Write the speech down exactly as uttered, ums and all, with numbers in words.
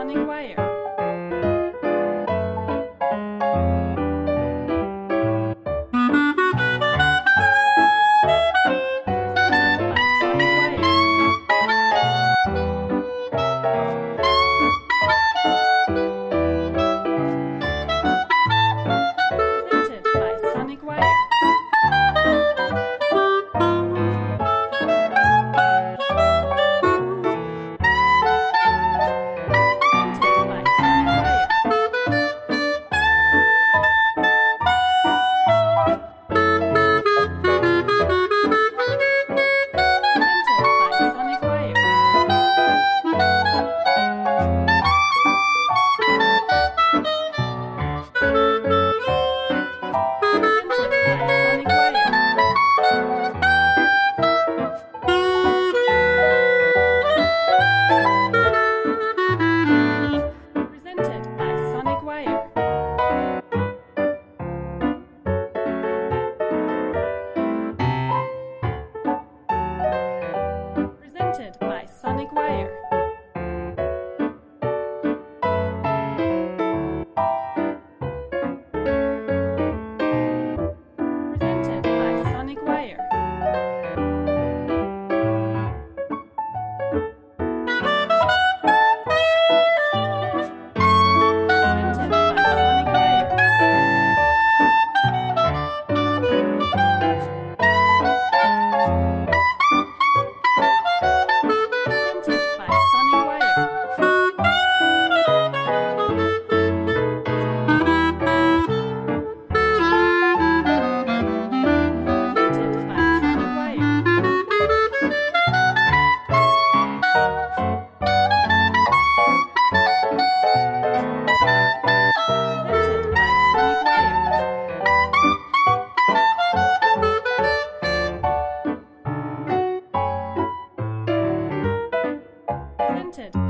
Sonic Wire. Presented by Sonic Wire. Presented by Sonic Wire. Presented by Sonic Wire. Presented by Sonic Wire. Presented by Sonic Wire. Presented by Sonic Wire. Presented by Sonic Wire. Presented